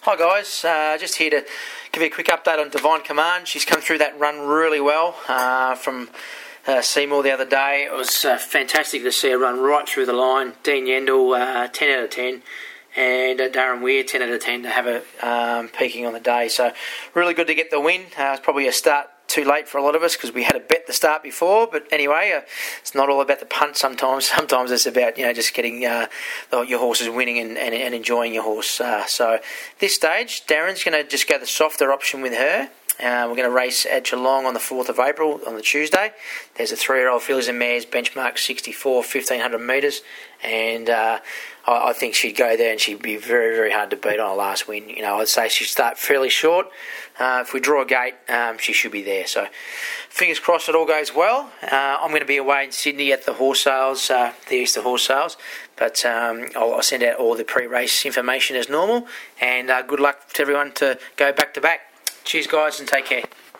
Hi guys, just here to give you a quick update on Divine Command. She's come through that run really well from Seymour the other day. It was fantastic to see her run right through the line. Dean Yendall, 10 out of 10, and Darren Weir, 10 out of 10 to have her peaking on the day. So really good to get the win. It's probably a start too late for a lot of us because we had a bet the start before, but anyway, it's not all about the punt sometimes. Sometimes it's about just getting your horses winning and enjoying your horse. So this stage, Darren's going to just go the softer option with her. We're going to race at Geelong on the 4th of April on the Tuesday. There's a 3-year-old fillies and mares, benchmark 64, 1,500 metres, and I think she'd go there and she'd be very, very hard to beat on a last win. I'd say she'd start fairly short. If we draw a gate, she should be there. So fingers crossed it all goes well. I'm going to be away in Sydney at the horse sales, the Easter horse sales, but I'll send out all the pre-race information as normal, and good luck to everyone to go back to back. Cheers guys and take care.